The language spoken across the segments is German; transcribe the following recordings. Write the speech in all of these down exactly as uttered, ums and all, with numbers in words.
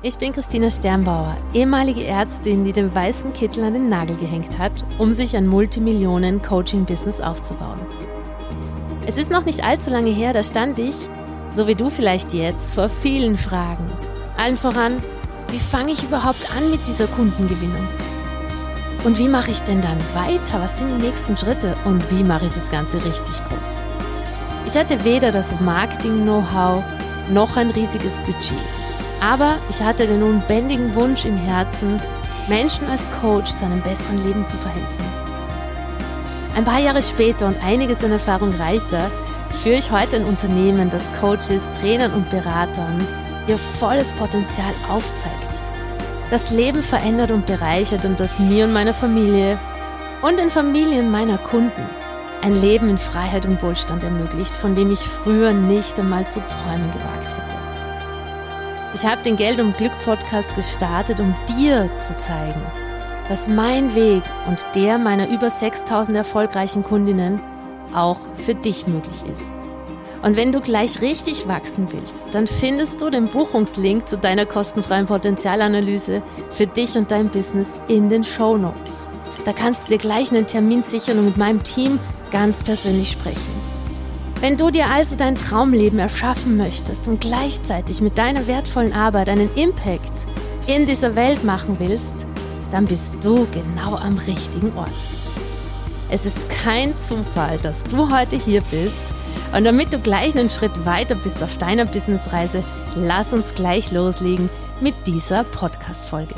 Ich bin Christina Sternbauer, ehemalige Ärztin, die den weißen Kittel an den Nagel gehängt hat, um sich ein Multimillionen-Coaching-Business aufzubauen. Es ist noch nicht allzu lange her, da stand ich, so wie du vielleicht jetzt, vor vielen Fragen. Allen voran, wie fange ich überhaupt an mit dieser Kundengewinnung? Und wie mache ich denn dann weiter? Was sind die nächsten Schritte? Und wie mache ich das Ganze richtig groß? Ich hatte weder das Marketing-Know-how noch ein riesiges Budget. Aber ich hatte den unbändigen Wunsch im Herzen, Menschen als Coach zu einem besseren Leben zu verhelfen. Ein paar Jahre später und einiges an Erfahrung reicher, führe ich heute ein Unternehmen, das Coaches, Trainern und Beratern ihr volles Potenzial aufzeigt, das Leben verändert und bereichert und das mir und meiner Familie und den Familien meiner Kunden ein Leben in Freiheit und Wohlstand ermöglicht, von dem ich früher nicht einmal zu träumen gewagt hätte. Ich habe den Geld und Glück Podcast gestartet, um dir zu zeigen, dass mein Weg und der meiner über sechstausend erfolgreichen Kundinnen auch für dich möglich ist. Und wenn du gleich richtig wachsen willst, dann findest du den Buchungslink zu deiner kostenfreien Potenzialanalyse für dich und dein Business in den Shownotes. Da kannst du dir gleich einen Termin sichern und mit meinem Team ganz persönlich sprechen. Wenn du dir also dein Traumleben erschaffen möchtest und gleichzeitig mit deiner wertvollen Arbeit einen Impact in dieser Welt machen willst, dann bist du genau am richtigen Ort. Es ist kein Zufall, dass du heute hier bist. Und damit du gleich einen Schritt weiter bist auf deiner Businessreise, lass uns gleich loslegen mit dieser Podcast-Folge.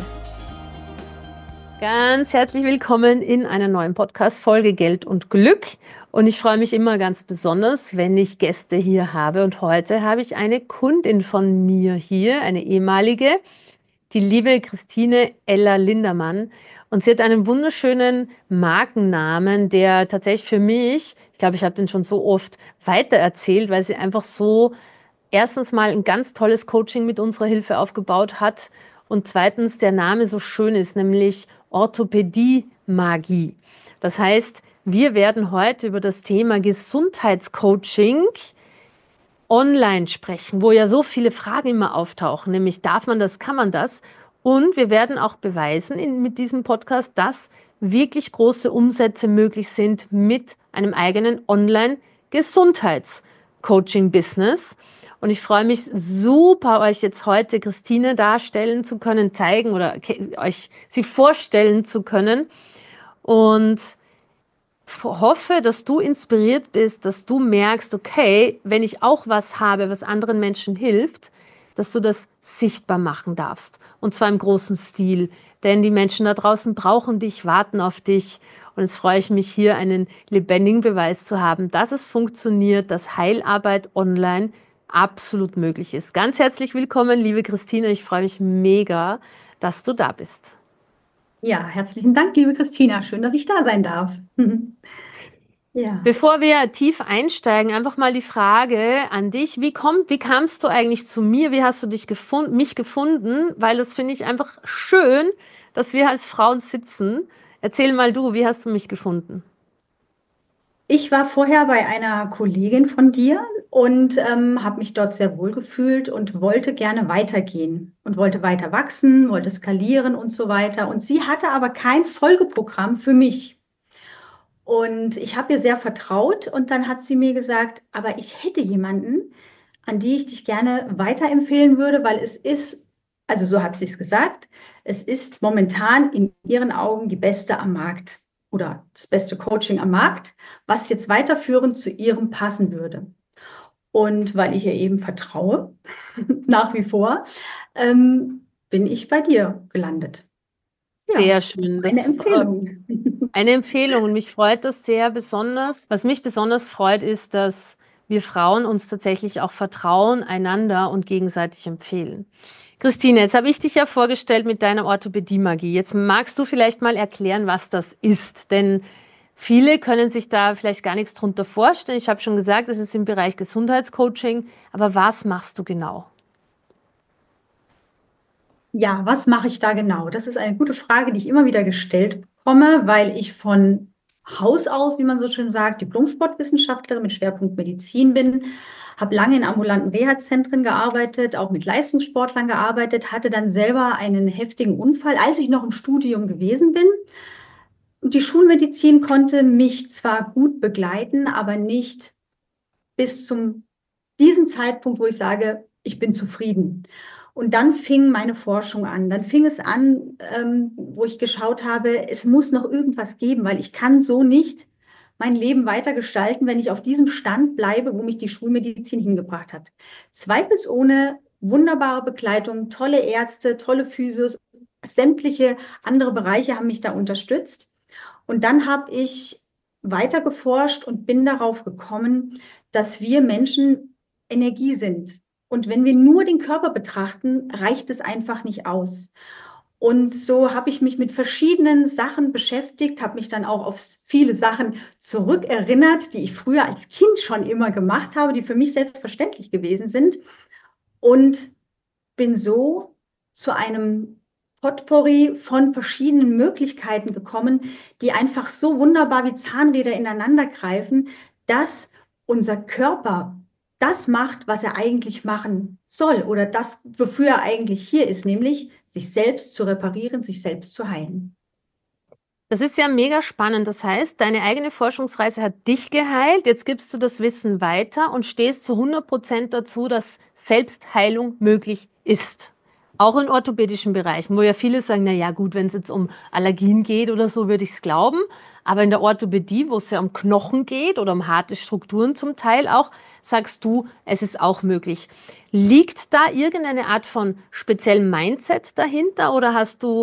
Ganz herzlich willkommen in einer neuen Podcast-Folge Geld und Glück. Und ich freue mich immer ganz besonders, wenn ich Gäste hier habe. Und heute habe ich eine Kundin von mir hier, eine ehemalige, die liebe Christine Ella Lindermann. Und sie hat einen wunderschönen Markennamen, der tatsächlich für mich, ich glaube, ich habe den schon so oft weitererzählt, weil sie einfach so erstens mal ein ganz tolles Coaching mit unserer Hilfe aufgebaut hat und zweitens der Name so schön ist, nämlich Orthopädie-Magie. Das heißt, wir werden heute über das Thema Gesundheitscoaching online sprechen, wo ja so viele Fragen immer auftauchen, nämlich darf man das, kann man das? Und wir werden auch beweisen in, mit diesem Podcast, dass wirklich große Umsätze möglich sind mit einem eigenen Online-Gesundheits-Coaching-Business. Und ich freue mich super, euch jetzt heute Christine darstellen zu können, zeigen oder euch sie vorstellen zu können. Und hoffe, dass du inspiriert bist, dass du merkst, okay, wenn ich auch was habe, was anderen Menschen hilft, dass du das sichtbar machen darfst. Und zwar im großen Stil. Denn die Menschen da draußen brauchen dich, warten auf dich. Und jetzt freue ich mich hier, einen lebendigen Beweis zu haben, dass es funktioniert, dass Heilarbeit online absolut möglich ist. Ganz herzlich willkommen, liebe Christine. Ich freue mich mega, dass du da bist. Ja, herzlichen Dank, liebe Christina. Schön, dass ich da sein darf. Ja. Bevor wir tief einsteigen, einfach mal die Frage an dich. Wie, kommt, wie kamst du eigentlich zu mir? Wie hast du dich gefund, mich gefunden? Weil das finde ich einfach schön, dass wir als Frauen sitzen. Erzähl mal du, wie hast du mich gefunden? Ich war vorher bei einer Kollegin von dir und ähm, habe mich dort sehr wohl gefühlt und wollte gerne weitergehen und wollte weiter wachsen, wollte skalieren und so weiter. Und sie hatte aber kein Folgeprogramm für mich. Und ich habe ihr sehr vertraut und dann hat sie mir gesagt, aber ich hätte jemanden, an die ich dich gerne weiterempfehlen würde, weil es ist, also so hat sie es gesagt, es ist momentan in ihren Augen die Beste am Markt oder das beste Coaching am Markt, was jetzt weiterführend zu ihrem passen würde. Und weil ich ihr eben vertraue, nach wie vor, ähm, bin ich bei dir gelandet. Ja, sehr schön. Eine Empfehlung. Eine Empfehlung und mich freut das sehr besonders. Was mich besonders freut, ist, dass wir Frauen uns tatsächlich auch vertrauen, einander und gegenseitig empfehlen. Christine, jetzt habe ich dich ja vorgestellt mit deiner Orthopädie-Magie. Jetzt magst du vielleicht mal erklären, was das ist, denn viele können sich da vielleicht gar nichts drunter vorstellen. Ich habe schon gesagt, es ist im Bereich Gesundheitscoaching, aber was machst du genau? Ja, was mache ich da genau? Das ist eine gute Frage, die ich immer wieder gestellt bekomme, weil ich von Haus aus, wie man so schön sagt, Diplom-Sportwissenschaftlerin mit Schwerpunkt Medizin bin, habe lange in ambulanten Reha-Zentren gearbeitet, auch mit Leistungssportlern gearbeitet, hatte dann selber einen heftigen Unfall, als ich noch im Studium gewesen bin. Und die Schulmedizin konnte mich zwar gut begleiten, aber nicht bis zum diesem Zeitpunkt, wo ich sage, ich bin zufrieden. Und dann fing meine Forschung an. Dann fing es an, ähm, wo ich geschaut habe, es muss noch irgendwas geben, weil ich kann so nicht mein Leben weiter gestalten, wenn ich auf diesem Stand bleibe, wo mich die Schulmedizin hingebracht hat. Zweifelsohne wunderbare Begleitung, tolle Ärzte, tolle Physios, sämtliche andere Bereiche haben mich da unterstützt. Und dann habe ich weiter geforscht und bin darauf gekommen, dass wir Menschen Energie sind. Und wenn wir nur den Körper betrachten, reicht es einfach nicht aus. Und so habe ich mich mit verschiedenen Sachen beschäftigt, habe mich dann auch auf viele Sachen zurückerinnert, die ich früher als Kind schon immer gemacht habe, die für mich selbstverständlich gewesen sind. Und bin so zu einem Potpourri von verschiedenen Möglichkeiten gekommen, die einfach so wunderbar wie Zahnräder ineinander greifen, dass unser Körper das macht, was er eigentlich machen soll oder das, wofür er eigentlich hier ist, nämlich sich selbst zu reparieren, sich selbst zu heilen. Das ist ja mega spannend. Das heißt, deine eigene Forschungsreise hat dich geheilt. Jetzt gibst du das Wissen weiter und stehst zu hundert Prozent dazu, dass Selbstheilung möglich ist. Auch in orthopädischen Bereichen, wo ja viele sagen, na ja, gut, wenn es jetzt um Allergien geht oder so, würde ich es glauben. Aber in der Orthopädie, wo es ja um Knochen geht oder um harte Strukturen zum Teil auch, sagst du, es ist auch möglich. Liegt da irgendeine Art von speziellem Mindset dahinter oder hast du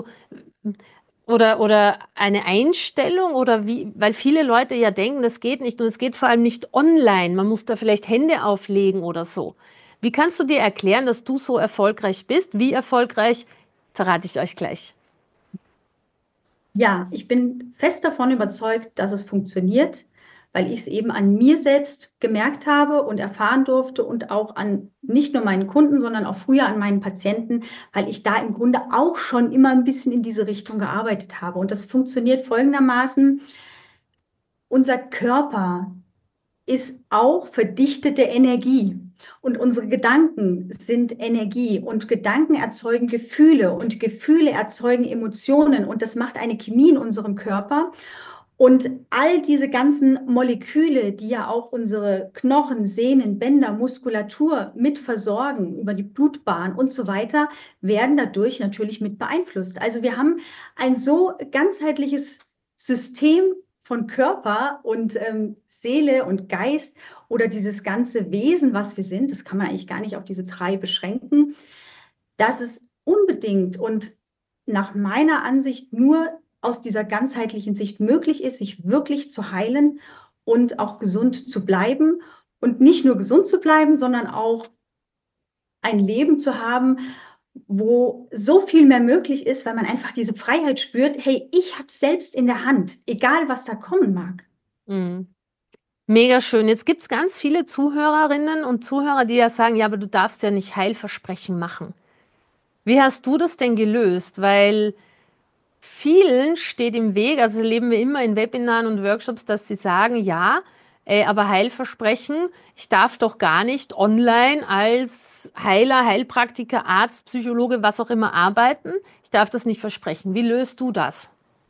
oder, oder eine Einstellung oder wie, weil viele Leute ja denken, das geht nicht und es geht vor allem nicht online. Man muss da vielleicht Hände auflegen oder so. Wie kannst du dir erklären, dass du so erfolgreich bist? Wie erfolgreich, verrate ich euch gleich. Ja, ich bin fest davon überzeugt, dass es funktioniert, weil ich es eben an mir selbst gemerkt habe und erfahren durfte und auch an nicht nur meinen Kunden, sondern auch früher an meinen Patienten, weil ich da im Grunde auch schon immer ein bisschen in diese Richtung gearbeitet habe. Und das funktioniert folgendermaßen. Unser Körper ist auch verdichtete Energie. Und unsere Gedanken sind Energie und Gedanken erzeugen Gefühle und Gefühle erzeugen Emotionen und das macht eine Chemie in unserem Körper. Und all diese ganzen Moleküle, die ja auch unsere Knochen, Sehnen, Bänder, Muskulatur mit versorgen, über die Blutbahn und so weiter, werden dadurch natürlich mit beeinflusst. Also wir haben ein so ganzheitliches System von Körper und ähm, Seele und Geist oder dieses ganze Wesen, was wir sind, das kann man eigentlich gar nicht auf diese drei beschränken, dass es unbedingt und nach meiner Ansicht nur aus dieser ganzheitlichen Sicht möglich ist, sich wirklich zu heilen und auch gesund zu bleiben und nicht nur gesund zu bleiben, sondern auch ein Leben zu haben, wo so viel mehr möglich ist, weil man einfach diese Freiheit spürt, hey, ich habe es selbst in der Hand, egal was da kommen mag. Mhm. Mega schön. Jetzt gibt es ganz viele Zuhörerinnen und Zuhörer, die ja sagen, ja, aber du darfst ja nicht Heilversprechen machen. Wie hast du das denn gelöst? Weil vielen steht im Weg, also erleben wir immer in Webinaren und Workshops, dass sie sagen, ja, äh, aber Heilversprechen, ich darf doch gar nicht online als Heiler, Heilpraktiker, Arzt, Psychologe, was auch immer arbeiten. Ich darf das nicht versprechen. Wie löst du das?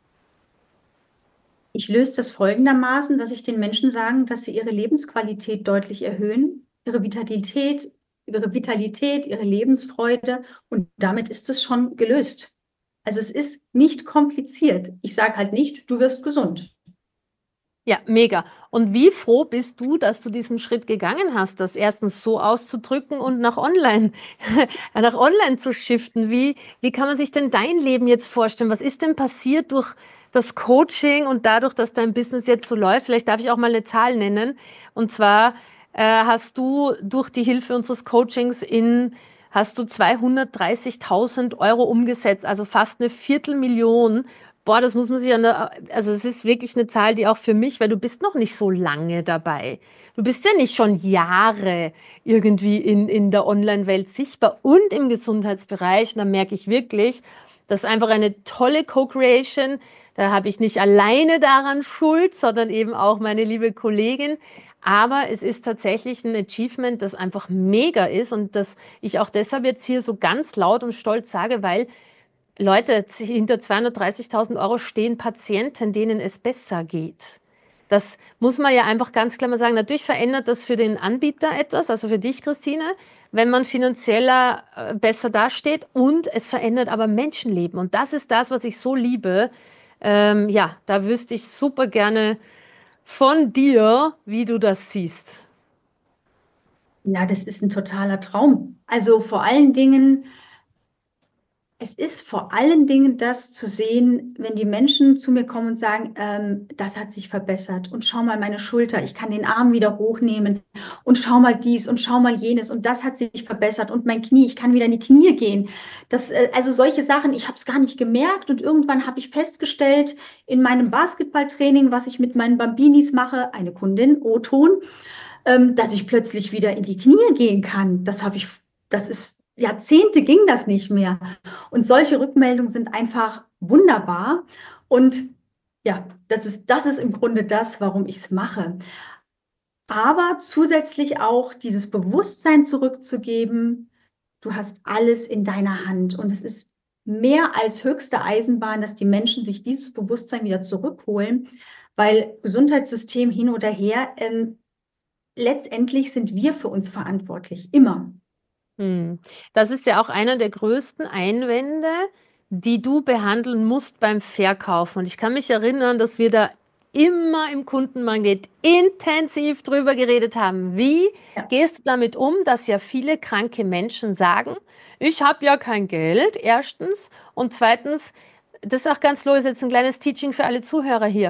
Ich löse das folgendermaßen, dass ich den Menschen sage, dass sie ihre Lebensqualität deutlich erhöhen, ihre Vitalität, ihre Vitalität, ihre Lebensfreude und damit ist es schon gelöst. Also es ist nicht kompliziert. Ich sage halt nicht, du wirst gesund. Ja, mega. Und wie froh bist du, dass du diesen Schritt gegangen hast, das erstens so auszudrücken und nach online, nach online zu shiften? Wie, wie kann man sich denn dein Leben jetzt vorstellen? Was ist denn passiert durch das Coaching und dadurch, dass dein Business jetzt so läuft? Vielleicht darf ich auch mal eine Zahl nennen. Und zwar äh, hast du durch die Hilfe unseres Coachings in hast du zweihundertdreißigtausend Euro umgesetzt, also fast eine Viertelmillion. Boah, das muss man sich an der, also es ist wirklich eine Zahl, die auch für mich, weil du bist noch nicht so lange dabei. Du bist ja nicht schon Jahre irgendwie in, in der Online-Welt sichtbar und im Gesundheitsbereich. Und da merke ich wirklich, das ist einfach eine tolle Co-Creation. Da habe ich nicht alleine daran Schuld, sondern eben auch meine liebe Kollegin. Aber es ist tatsächlich ein Achievement, das einfach mega ist und das ich auch deshalb jetzt hier so ganz laut und stolz sage, weil Leute, hinter zweihundertdreißigtausend Euro stehen Patienten, denen es besser geht. Das muss man ja einfach ganz klar mal sagen. Natürlich verändert das für den Anbieter etwas, also für dich, Christine, wenn man finanzieller äh, besser dasteht und es verändert aber Menschenleben. Und das ist das, was ich so liebe. Ähm, ja, da wüsste ich super gerne von dir, wie du das siehst. Ja, das ist ein totaler Traum. Also vor allen Dingen, es ist vor allen Dingen das zu sehen, wenn die Menschen zu mir kommen und sagen, ähm, das hat sich verbessert und schau mal meine Schulter, ich kann den Arm wieder hochnehmen und schau mal dies und schau mal jenes und das hat sich verbessert und mein Knie, ich kann wieder in die Knie gehen. Das, äh, also solche Sachen, ich habe es gar nicht gemerkt und irgendwann habe ich festgestellt in meinem Basketballtraining, was ich mit meinen Bambinis mache, eine Kundin, O-Ton, ähm, dass ich plötzlich wieder in die Knie gehen kann. Das habe ich, das ist Jahrzehnte ging das nicht mehr. Und solche Rückmeldungen sind einfach wunderbar. Und ja, das ist, das ist im Grunde das, warum ich es mache. Aber zusätzlich auch dieses Bewusstsein zurückzugeben, du hast alles in deiner Hand. Und es ist mehr als höchste Eisenbahn, dass die Menschen sich dieses Bewusstsein wieder zurückholen, weil Gesundheitssystem hin oder her, ähm, letztendlich sind wir für uns verantwortlich, immer. Hm. Das ist ja auch einer der größten Einwände, die du behandeln musst beim Verkaufen. Und ich kann mich erinnern, dass wir da immer im Kundenmagnet intensiv drüber geredet haben. Wie Ja. gehst du damit um, dass ja viele kranke Menschen sagen, ich habe ja kein Geld, erstens. Und zweitens, das ist auch ganz los, jetzt ein kleines Teaching für alle Zuhörer hier.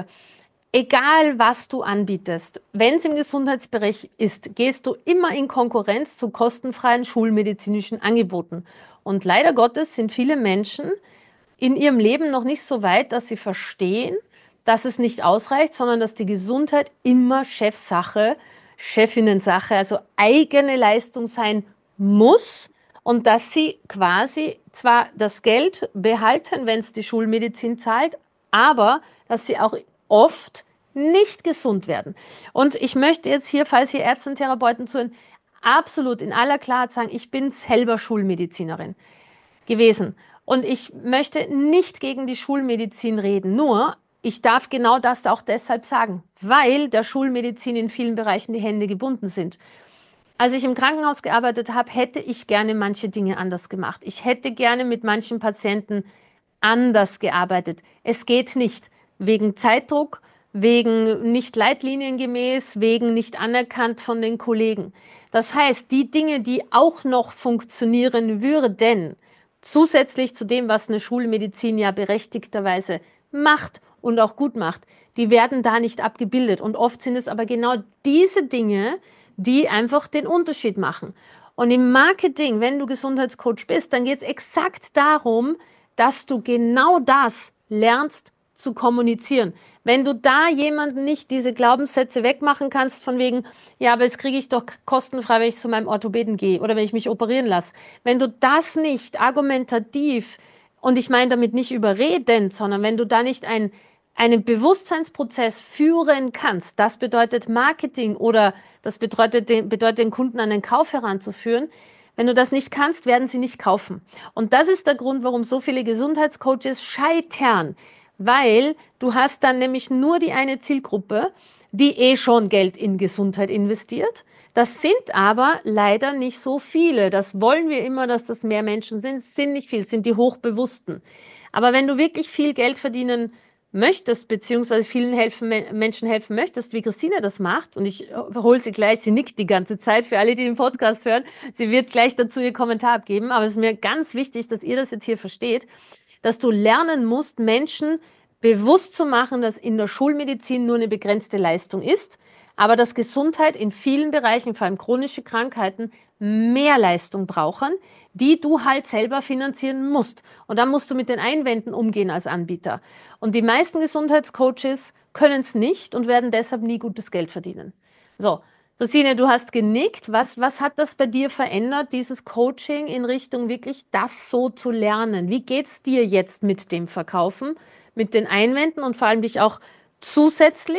Egal, was du anbietest, wenn es im Gesundheitsbereich ist, gehst du immer in Konkurrenz zu kostenfreien schulmedizinischen Angeboten. Und leider Gottes sind viele Menschen in ihrem Leben noch nicht so weit, dass sie verstehen, dass es nicht ausreicht, sondern dass die Gesundheit immer Chefsache, Chefinnensache, also eigene Leistung sein muss und dass sie quasi zwar das Geld behalten, wenn es die Schulmedizin zahlt, aber dass sie auch oft nicht gesund werden. Und ich möchte jetzt hier, falls hier Ärzte und Therapeuten zuhören, absolut in aller Klarheit sagen, ich bin selber Schulmedizinerin gewesen. Und ich möchte nicht gegen die Schulmedizin reden, nur ich darf genau das auch deshalb sagen, weil der Schulmedizin in vielen Bereichen die Hände gebunden sind. Als ich im Krankenhaus gearbeitet habe, hätte ich gerne manche Dinge anders gemacht. Ich hätte gerne mit manchen Patienten anders gearbeitet. Es geht nicht wegen Zeitdruck, wegen nicht leitliniengemäß, wegen nicht anerkannt von den Kollegen. Das heißt, die Dinge, die auch noch funktionieren würden, zusätzlich zu dem, was eine Schulmedizin ja berechtigterweise macht und auch gut macht, die werden da nicht abgebildet. Und oft sind es aber genau diese Dinge, die einfach den Unterschied machen. Und im Marketing, wenn du Gesundheitscoach bist, dann geht es exakt darum, dass du genau das lernst zu kommunizieren. Wenn du da jemanden nicht diese Glaubenssätze wegmachen kannst, von wegen, ja, aber das kriege ich doch kostenfrei, wenn ich zu meinem Orthopäden gehe oder wenn ich mich operieren lasse. Wenn du das nicht argumentativ, und ich meine damit nicht überredend, sondern wenn du da nicht ein, einen Bewusstseinsprozess führen kannst, das bedeutet Marketing oder das bedeutet den, bedeutet den Kunden an den Kauf heranzuführen. Wenn du das nicht kannst, werden sie nicht kaufen. Und das ist der Grund, warum so viele Gesundheitscoaches scheitern, weil du hast dann nämlich nur die eine Zielgruppe, die eh schon Geld in Gesundheit investiert. Das sind aber leider nicht so viele. Das wollen wir immer, dass das mehr Menschen sind. Es sind nicht viele, es sind die Hochbewussten. Aber wenn du wirklich viel Geld verdienen möchtest, beziehungsweise vielen helfen, Menschen helfen möchtest, wie Christine das macht, und ich hole sie gleich, sie nickt die ganze Zeit für alle, die den Podcast hören, sie wird gleich dazu ihr Kommentar abgeben, aber es ist mir ganz wichtig, dass ihr das jetzt hier versteht, dass du lernen musst, Menschen bewusst zu machen, dass in der Schulmedizin nur eine begrenzte Leistung ist, aber dass Gesundheit in vielen Bereichen, vor allem chronische Krankheiten, mehr Leistung brauchen, die du halt selber finanzieren musst. Und dann musst du mit den Einwänden umgehen als Anbieter. Und die meisten Gesundheitscoaches können es nicht und werden deshalb nie gutes Geld verdienen. So, Christine, du hast genickt. Was, was hat das bei dir verändert, dieses Coaching in Richtung wirklich das so zu lernen? Wie geht's dir jetzt mit dem Verkaufen, mit den Einwänden und vor allem dich auch zusätzlich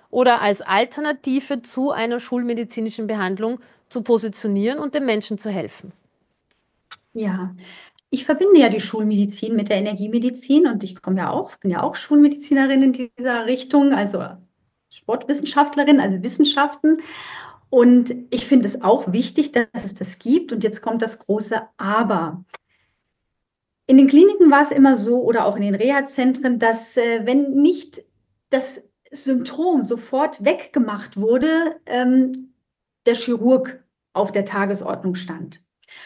oder als Alternative zu einer schulmedizinischen Behandlung zu positionieren und dem Menschen zu helfen? Ja, ich verbinde ja die Schulmedizin mit der Energiemedizin und ich komme ja auch, bin ja auch Schulmedizinerin in dieser Richtung, also Sportwissenschaftlerin, also Wissenschaften. Und ich finde es auch wichtig, dass es das gibt. Und jetzt kommt das große Aber. In den Kliniken war es immer so oder auch in den Reha-Zentren, dass äh, wenn nicht das Symptom sofort weggemacht wurde, ähm, der Chirurg auf der Tagesordnung stand.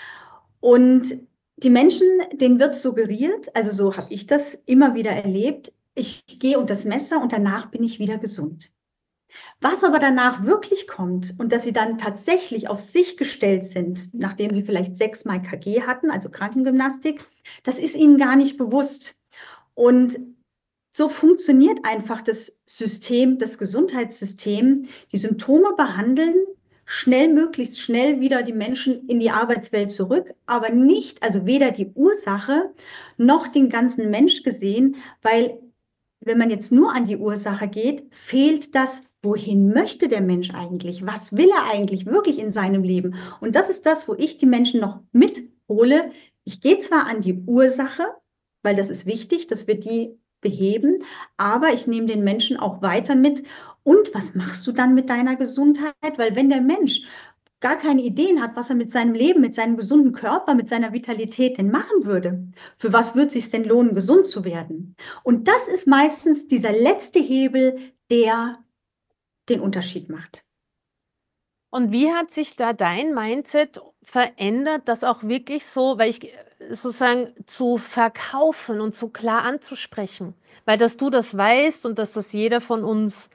Und die Menschen, denen wird suggeriert, also so habe ich das immer wieder erlebt, ich gehe unter das Messer und danach bin ich wieder gesund. Was aber danach wirklich kommt und dass sie dann tatsächlich auf sich gestellt sind, nachdem sie vielleicht sechsmal K G hatten, also Krankengymnastik, das ist ihnen gar nicht bewusst. Und so funktioniert einfach das System, das Gesundheitssystem, die Symptome behandeln, schnell, möglichst schnell wieder die Menschen in die Arbeitswelt zurück, aber nicht, also weder die Ursache noch den ganzen Mensch gesehen, weil wenn man jetzt nur an die Ursache geht, fehlt das, wohin möchte der Mensch eigentlich? Was will er eigentlich wirklich in seinem Leben? Und das ist das, wo ich die Menschen noch mithole. Ich gehe zwar an die Ursache, weil das ist wichtig, dass wir die beheben, aber ich nehme den Menschen auch weiter mit. Und was machst du dann mit deiner Gesundheit? Weil wenn der Mensch gar keine Ideen hat, was er mit seinem Leben, mit seinem gesunden Körper, mit seiner Vitalität denn machen würde, für was wird es sich denn lohnen, gesund zu werden? Und das ist meistens dieser letzte Hebel, der den Unterschied macht. Und wie hat sich da dein Mindset verändert, das auch wirklich so, weil ich sozusagen zu verkaufen und so klar anzusprechen? Weil dass du das weißt und dass das jeder von uns,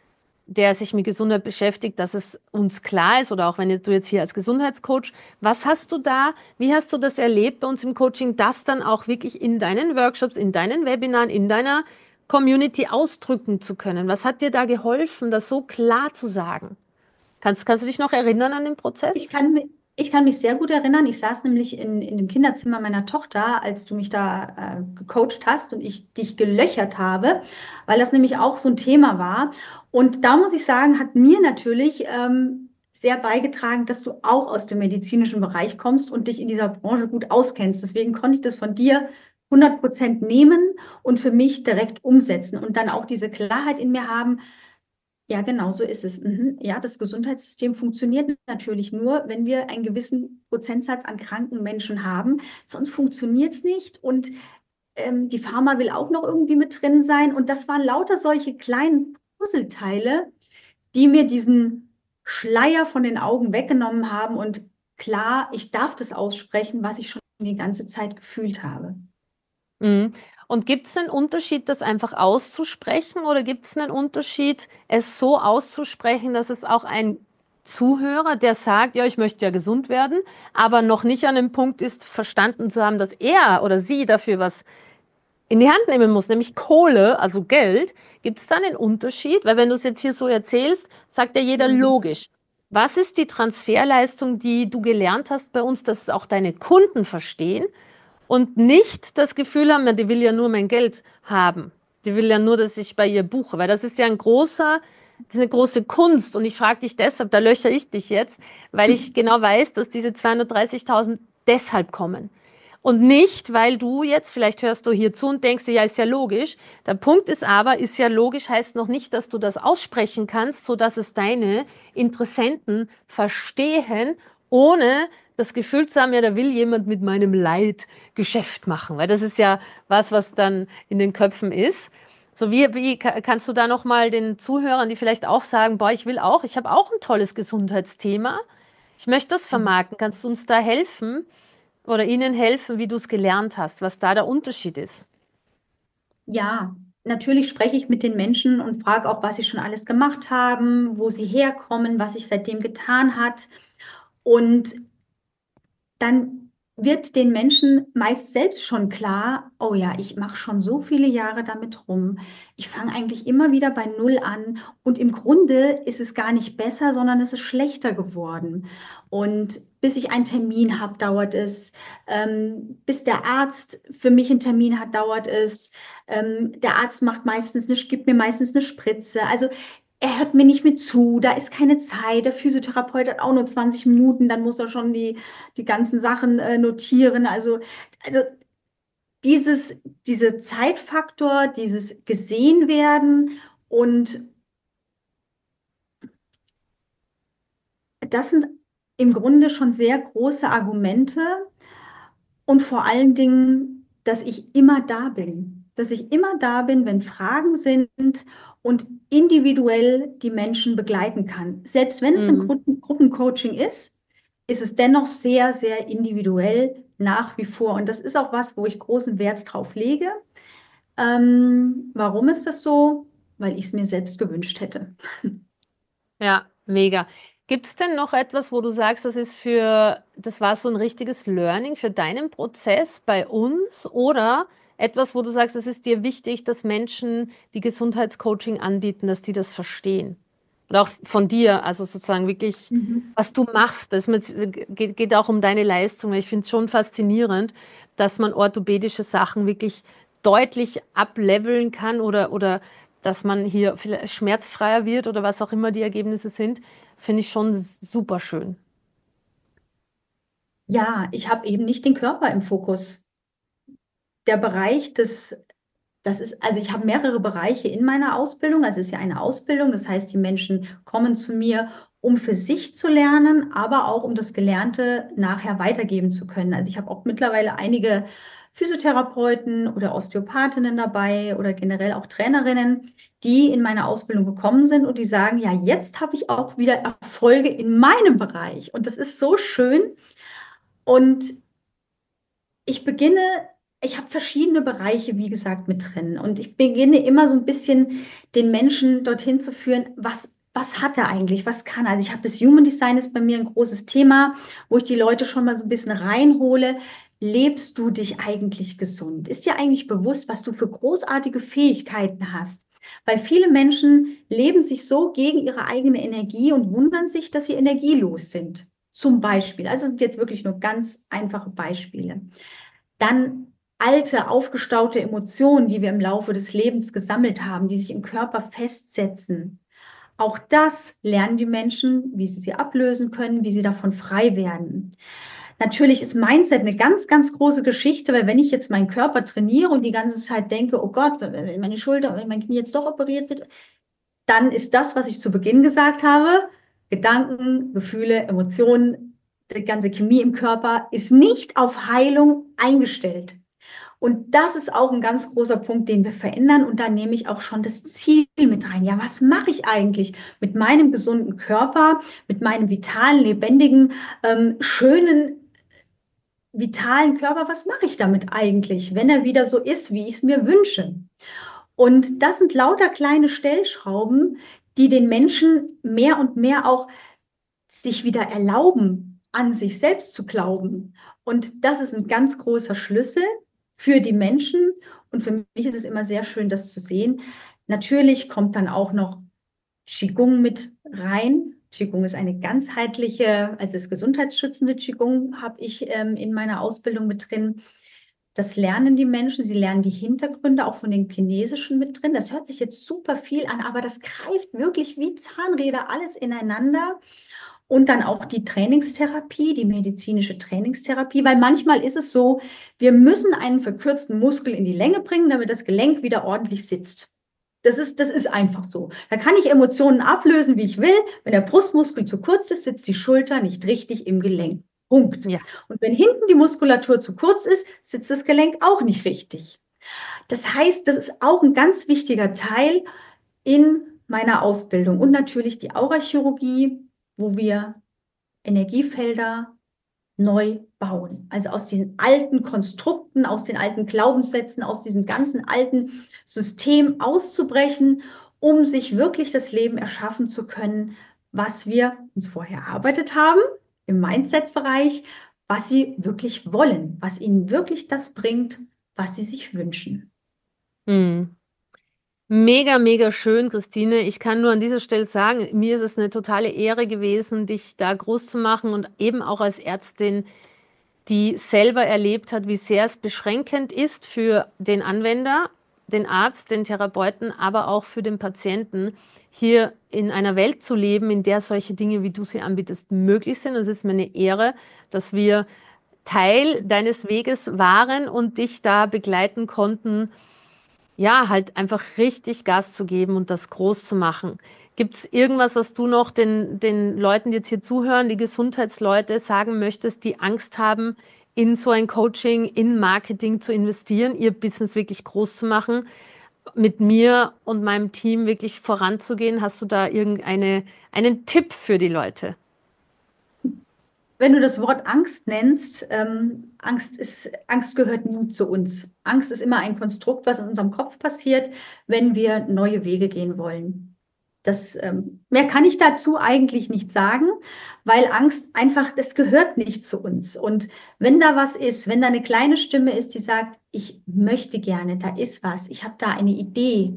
der sich mit Gesundheit beschäftigt, dass es uns klar ist, oder auch wenn du jetzt hier als Gesundheitscoach, was hast du da, wie hast du das erlebt bei uns im Coaching, das dann auch wirklich in deinen Workshops, in deinen Webinaren, in deiner Community ausdrücken zu können? Was hat dir da geholfen, das so klar zu sagen? Kannst, kannst du dich noch erinnern an den Ich Prozess? kann, mi- ich kann mich sehr gut erinnern. Ich saß nämlich in, in dem Kinderzimmer meiner Tochter, als du mich da äh, gecoacht hast und ich dich gelöchert habe, weil das nämlich auch so ein Thema war. Und da muss ich sagen, hat mir natürlich ähm, sehr beigetragen, dass du auch aus dem medizinischen Bereich kommst und dich in dieser Branche gut auskennst. Deswegen konnte ich das von dir hundert Prozent nehmen und für mich direkt umsetzen und dann auch diese Klarheit in mir haben. Ja, genau so ist es. Mhm. Ja, das Gesundheitssystem funktioniert natürlich nur, wenn wir einen gewissen Prozentsatz an kranken Menschen haben. Sonst funktioniert es nicht. Und ähm, die Pharma will auch noch irgendwie mit drin sein. Und das waren lauter solche kleinen Puzzleteile, die mir diesen Schleier von den Augen weggenommen haben. Und klar, ich darf das aussprechen, was ich schon die ganze Zeit gefühlt habe. Mhm. Und gibt es einen Unterschied, das einfach auszusprechen, oder gibt es einen Unterschied, es so auszusprechen, dass es auch ein Zuhörer, der sagt, ja, ich möchte ja gesund werden, aber noch nicht an dem Punkt ist, verstanden zu haben, dass er oder sie dafür was in die Hand nehmen muss, nämlich Kohle, also Geld, gibt es dann einen Unterschied? Weil wenn du es jetzt hier so erzählst, sagt ja jeder Mhm. logisch. Was ist die Transferleistung, die du gelernt hast bei uns, dass es auch deine Kunden verstehen und nicht das Gefühl haben, ja, die will ja nur mein Geld haben. Die will ja nur, dass ich bei ihr buche, weil das ist ja ein großer, das ist eine große Kunst. Und ich frage dich deshalb, da löcher ich dich jetzt, weil ich genau weiß, dass diese zweihundertdreißigtausend deshalb kommen. Und nicht, weil du jetzt, vielleicht hörst du hier zu und denkst dir, ja, ist ja logisch. Der Punkt ist aber, ist ja logisch, heißt noch nicht, dass du das aussprechen kannst, so dass es deine Interessenten verstehen, ohne das Gefühl zu haben, ja, da will jemand mit meinem Leid Geschäft machen, weil das ist ja was, was dann in den Köpfen ist. So wie, wie kannst du da noch mal den Zuhörern, die vielleicht auch sagen, boah, ich will auch, ich habe auch ein tolles Gesundheitsthema, ich möchte das vermarkten, kannst du uns da helfen oder ihnen helfen, wie du es gelernt hast, was da der Unterschied ist? Ja, natürlich spreche ich mit den Menschen und frage auch, was sie schon alles gemacht haben, wo sie herkommen, was sich seitdem getan hat. Und dann wird den Menschen meist selbst schon klar, oh ja, ich mache schon so viele Jahre damit rum. Ich fange eigentlich immer wieder bei Null an und im Grunde ist es gar nicht besser, sondern es ist schlechter geworden. Und bis ich einen Termin habe, dauert es. Ähm, bis der Arzt für mich einen Termin hat, dauert es. Ähm, der Arzt macht meistens eine, gibt mir meistens eine Spritze. Also er hört mir nicht mit zu, da ist keine Zeit, der Physiotherapeut hat auch nur zwanzig Minuten, dann muss er schon die, die ganzen Sachen äh, notieren. Also, also dieses, dieser Zeitfaktor, dieses gesehen werden und das sind im Grunde schon sehr große Argumente und vor allen Dingen, dass ich immer da bin, dass ich immer da bin, wenn Fragen sind und individuell die Menschen begleiten kann. Selbst wenn es ein Mhm. Gruppen Gruppencoaching ist, ist es dennoch sehr, sehr individuell nach wie vor. Und das ist auch was, wo ich großen Wert drauf lege. Ähm, warum ist das so? Weil ich es mir selbst gewünscht hätte. Ja, mega. Gibt es denn noch etwas, wo du sagst, das ist für, das war so ein richtiges Learning für deinen Prozess bei uns oder etwas, wo du sagst, es ist dir wichtig, dass Menschen, die Gesundheitscoaching anbieten, dass die das verstehen? Oder auch von dir, also sozusagen wirklich, Mhm. was du machst. Das mit, geht, geht auch um deine Leistung. Weil Ich finde es schon faszinierend, dass man orthopädische Sachen wirklich deutlich ableveln kann oder, oder dass man hier vielleicht schmerzfreier wird oder was auch immer die Ergebnisse sind, finde ich schon super schön. Ja, ich habe eben nicht den Körper im Fokus. Der Bereich des, das ist, also ich habe mehrere Bereiche in meiner Ausbildung. Also es ist ja eine Ausbildung, das heißt, die Menschen kommen zu mir, um für sich zu lernen, aber auch um das Gelernte nachher weitergeben zu können. Also ich habe auch mittlerweile einige Physiotherapeuten oder Osteopathinnen dabei oder generell auch Trainerinnen, die in meine Ausbildung gekommen sind und die sagen, ja, jetzt habe ich auch wieder Erfolge in meinem Bereich. Und das ist so schön. Und ich beginne, ich habe verschiedene Bereiche, wie gesagt, mit drin. Und ich beginne immer so ein bisschen den Menschen dorthin zu führen, was, was hat er eigentlich, was kann er. Also ich habe das Human Design ist bei mir ein großes Thema, wo ich die Leute schon mal so ein bisschen reinhole. Lebst du dich eigentlich gesund? Ist dir eigentlich bewusst, was du für großartige Fähigkeiten hast? Weil viele Menschen leben sich so gegen ihre eigene Energie und wundern sich, dass sie energielos sind. Zum Beispiel. Also es sind jetzt wirklich nur ganz einfache Beispiele. Dann alte, aufgestaute Emotionen, die wir im Laufe des Lebens gesammelt haben, die sich im Körper festsetzen. Auch das lernen die Menschen, wie sie sie ablösen können, wie sie davon frei werden. Natürlich ist Mindset eine ganz, ganz große Geschichte, weil wenn ich jetzt meinen Körper trainiere und die ganze Zeit denke, oh Gott, wenn meine Schulter, wenn mein Knie jetzt doch operiert wird, dann ist das, was ich zu Beginn gesagt habe, Gedanken, Gefühle, Emotionen, die ganze Chemie im Körper ist nicht auf Heilung eingestellt. Und das ist auch ein ganz großer Punkt, den wir verändern. Und da nehme ich auch schon das Ziel mit rein. Ja, was mache ich eigentlich mit meinem gesunden Körper, mit meinem vitalen, lebendigen, ähm, schönen, vitalen Körper? Was mache ich damit eigentlich, wenn er wieder so ist, wie ich es mir wünsche? Und das sind lauter kleine Stellschrauben, die den Menschen mehr und mehr auch sich wieder erlauben, an sich selbst zu glauben. Und das ist ein ganz großer Schlüssel für die Menschen. Und für mich ist es immer sehr schön, das zu sehen. Natürlich kommt dann auch noch Qigong mit rein. Qigong ist eine ganzheitliche, also das gesundheitsschützende Qigong habe ich ähm, in meiner Ausbildung mit drin. Das lernen die Menschen, sie lernen die Hintergründe auch von den Chinesischen mit drin. Das hört sich jetzt super viel an, aber das greift wirklich wie Zahnräder alles ineinander. Und dann auch die Trainingstherapie, die medizinische Trainingstherapie, weil manchmal ist es so, wir müssen einen verkürzten Muskel in die Länge bringen, damit das Gelenk wieder ordentlich sitzt. Das ist, das ist einfach so. Da kann ich Emotionen ablösen, wie ich will. Wenn der Brustmuskel zu kurz ist, sitzt die Schulter nicht richtig im Gelenk. Punkt. Ja. Und wenn hinten die Muskulatur zu kurz ist, sitzt das Gelenk auch nicht richtig. Das heißt, das ist auch ein ganz wichtiger Teil in meiner Ausbildung. Und natürlich die Aurachirurgie, wo wir Energiefelder neu bauen. Also aus den alten Konstrukten, aus den alten Glaubenssätzen, aus diesem ganzen alten System auszubrechen, um sich wirklich das Leben erschaffen zu können, was wir uns vorher erarbeitet haben im Mindset-Bereich, was sie wirklich wollen, was ihnen wirklich das bringt, was sie sich wünschen. Hm. Mega, mega schön, Christine. Ich kann nur an dieser Stelle sagen, mir ist es eine totale Ehre gewesen, dich da groß zu machen und eben auch als Ärztin, die selber erlebt hat, wie sehr es beschränkend ist für den Anwender, den Arzt, den Therapeuten, aber auch für den Patienten, hier in einer Welt zu leben, in der solche Dinge, wie du sie anbietest, möglich sind. Es ist mir eine Ehre, dass wir Teil deines Weges waren und dich da begleiten konnten, ja, halt einfach richtig Gas zu geben und das groß zu machen. Gibt es irgendwas, was du noch den, den Leuten, die jetzt hier zuhören, die Gesundheitsleute, sagen möchtest, die Angst haben, in so ein Coaching, in Marketing zu investieren, ihr Business wirklich groß zu machen, mit mir und meinem Team wirklich voranzugehen? Hast du da irgendeine, einen Tipp für die Leute? Wenn du das Wort Angst nennst, ähm, Angst ist, Angst gehört nie zu uns. Angst ist immer ein Konstrukt, was in unserem Kopf passiert, wenn wir neue Wege gehen wollen. Das, ähm, mehr kann ich dazu eigentlich nicht sagen, weil Angst einfach, das gehört nicht zu uns. Und wenn da was ist, wenn da eine kleine Stimme ist, die sagt, ich möchte gerne, da ist was, ich habe da eine Idee,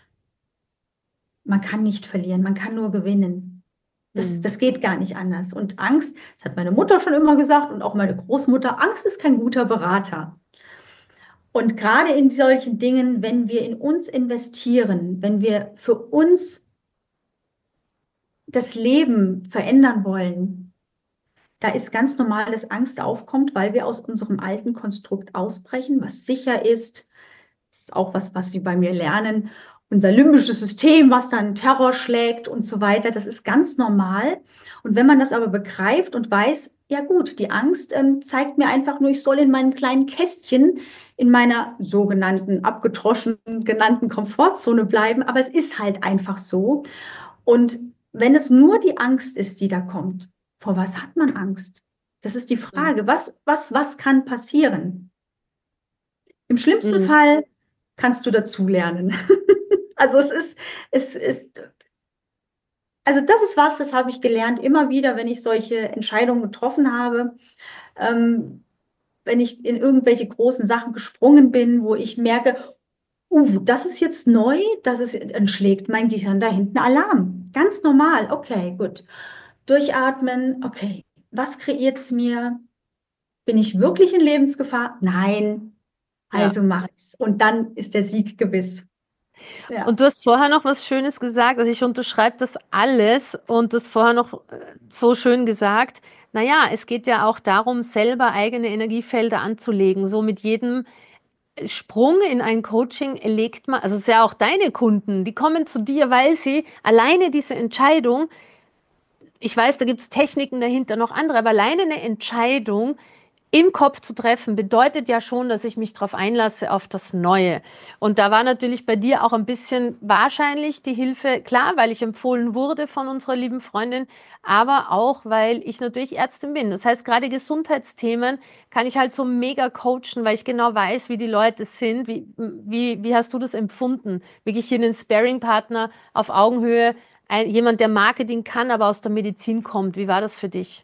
man kann nicht verlieren, man kann nur gewinnen. Das, Hm. das geht gar nicht anders. Und Angst, das hat meine Mutter schon immer gesagt und auch meine Großmutter, Angst ist kein guter Berater. Und gerade in solchen Dingen, wenn wir in uns investieren, wenn wir für uns das Leben verändern wollen, da ist ganz normal, dass Angst aufkommt, weil wir aus unserem alten Konstrukt ausbrechen, was sicher ist. Das ist auch was, was Sie bei mir lernen. Unser limbisches System, was dann Terror schlägt und so weiter, das ist ganz normal. Und wenn man das aber begreift und weiß, ja gut, die Angst ähm, zeigt mir einfach nur, ich soll in meinem kleinen Kästchen, in meiner sogenannten abgetroschen genannten Komfortzone bleiben, aber es ist halt einfach so. Und wenn es nur die Angst ist, die da kommt, vor was hat man Angst? Das ist die Hm. Frage. Was, was, was kann passieren? Im schlimmsten Hm. Fall kannst du dazulernen. Also es ist, es ist, also das ist was, das habe ich gelernt immer wieder, wenn ich solche Entscheidungen getroffen habe. Ähm, wenn ich in irgendwelche großen Sachen gesprungen bin, wo ich merke, uh, das ist jetzt neu, das ist, dann schlägt mein Gehirn da hinten Alarm. Ganz normal. Okay, gut. Durchatmen. Okay. Was kreiert es mir? Bin ich wirklich in Lebensgefahr? Nein. Ja. Also mache ich es. Und dann ist der Sieg gewiss. Ja. Und du hast vorher noch was Schönes gesagt, also ich unterschreibe das alles und das vorher noch äh, so schön gesagt. Naja, es geht ja auch darum, selber eigene Energiefelder anzulegen. So mit jedem Sprung in ein Coaching legt man, also es ist ja auch deine Kunden, die kommen zu dir, weil sie alleine diese Entscheidung, ich weiß, da gibt es Techniken dahinter, noch andere, aber alleine eine Entscheidung im Kopf zu treffen, bedeutet ja schon, dass ich mich darauf einlasse, auf das Neue. Und da war natürlich bei dir auch ein bisschen wahrscheinlich die Hilfe, klar, weil ich empfohlen wurde von unserer lieben Freundin, aber auch, weil ich natürlich Ärztin bin. Das heißt, gerade Gesundheitsthemen kann ich halt so mega coachen, weil ich genau weiß, wie die Leute sind. Wie, wie, wie hast du das empfunden? Wirklich hier einen Sparring-Partner auf Augenhöhe, ein, jemand, der Marketing kann, aber aus der Medizin kommt. Wie war das für dich?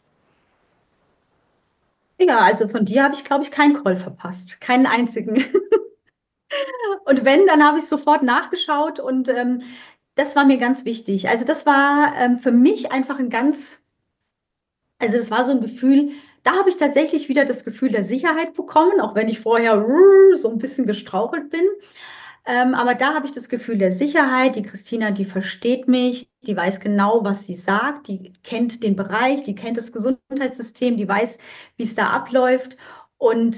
Ja, also von dir habe ich, glaube ich, keinen Call verpasst. Keinen einzigen. Und wenn, dann habe ich sofort nachgeschaut und ähm, das war mir ganz wichtig. Also das war ähm, für mich einfach ein ganz, also das war so ein Gefühl, da habe ich tatsächlich wieder das Gefühl der Sicherheit bekommen, auch wenn ich vorher rrr, so ein bisschen gestrauchelt bin. Ähm, aber da habe ich das Gefühl der Sicherheit. Die Christina, die versteht mich, die weiß genau, was sie sagt, die kennt den Bereich, die kennt das Gesundheitssystem, die weiß, wie es da abläuft. Und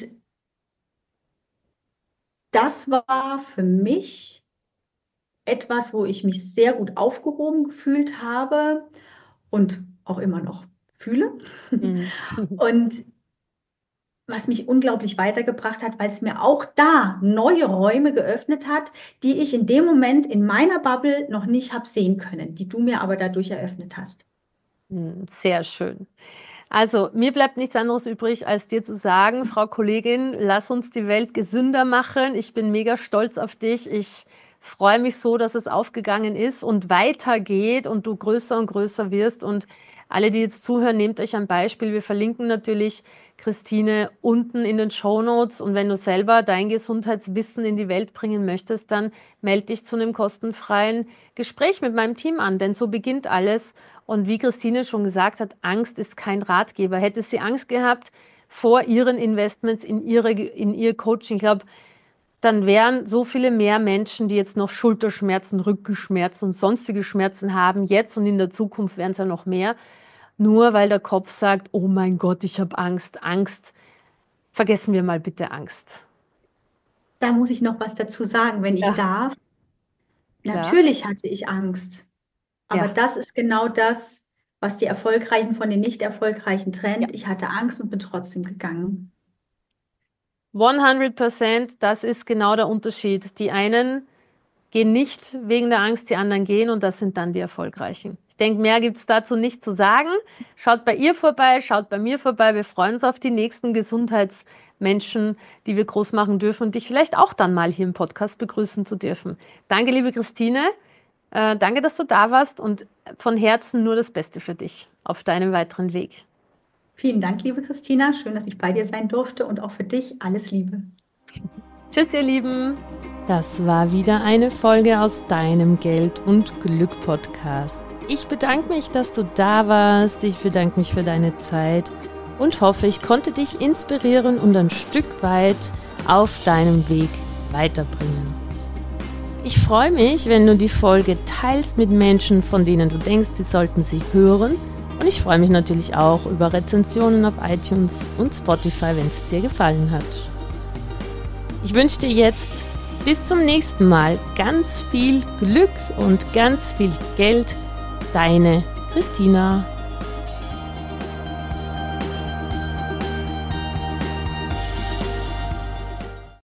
das war für mich etwas, wo ich mich sehr gut aufgehoben gefühlt habe und auch immer noch fühle. Mhm. Und was mich unglaublich weitergebracht hat, weil es mir auch da neue Räume geöffnet hat, die ich in dem Moment in meiner Bubble noch nicht habe sehen können, die du mir aber dadurch eröffnet hast. Hm, sehr schön. Also, mir bleibt nichts anderes übrig, als dir zu sagen, Frau Kollegin, lass uns die Welt gesünder machen. Ich bin mega stolz auf dich. Ich freue mich so, dass es aufgegangen ist und weitergeht und du größer und größer wirst. Und alle, die jetzt zuhören, nehmt euch ein Beispiel. Wir verlinken natürlich Christine unten in den Shownotes. Und wenn du selber dein Gesundheitswissen in die Welt bringen möchtest, dann melde dich zu einem kostenfreien Gespräch mit meinem Team an, denn so beginnt alles. Und wie Christine schon gesagt hat, Angst ist kein Ratgeber. Hätte sie Angst gehabt vor ihren Investments in ihre, in ihr Coaching, ich glaube, dann wären so viele mehr Menschen, die jetzt noch Schulterschmerzen, Rückenschmerzen und sonstige Schmerzen haben, jetzt und in der Zukunft wären es ja noch mehr, nur weil der Kopf sagt, oh mein Gott, ich habe Angst, Angst. Vergessen wir mal bitte Angst. Da muss ich noch was dazu sagen, wenn ich Ja. darf. Klar. Natürlich hatte ich Angst, aber Ja. das ist genau das, was die Erfolgreichen von den Nicht-Erfolgreichen trennt. Ja. Ich hatte Angst und bin trotzdem gegangen. hundert Prozent, das ist genau der Unterschied. Die einen gehen nicht wegen der Angst, die anderen gehen und das sind dann die Erfolgreichen. Ich denke, mehr gibt es dazu nicht zu sagen. Schaut bei ihr vorbei, schaut bei mir vorbei. Wir freuen uns auf die nächsten Gesundheitsmenschen, die wir groß machen dürfen und dich vielleicht auch dann mal hier im Podcast begrüßen zu dürfen. Danke, liebe Christine. Äh, danke, dass du da warst und von Herzen nur das Beste für dich auf deinem weiteren Weg. Vielen Dank, liebe Christina. Schön, dass ich bei dir sein durfte und auch für dich alles Liebe. Tschüss, ihr Lieben. Das war wieder eine Folge aus deinem Geld und Glück Podcast. Ich bedanke mich, dass du da warst. Ich bedanke mich für deine Zeit und hoffe, ich konnte dich inspirieren und ein Stück weit auf deinem Weg weiterbringen. Ich freue mich, wenn du die Folge teilst mit Menschen, von denen du denkst, sie sollten sie hören. Und ich freue mich natürlich auch über Rezensionen auf iTunes und Spotify, wenn es dir gefallen hat. Ich wünsche dir jetzt bis zum nächsten Mal ganz viel Glück und ganz viel Geld. Deine Christina.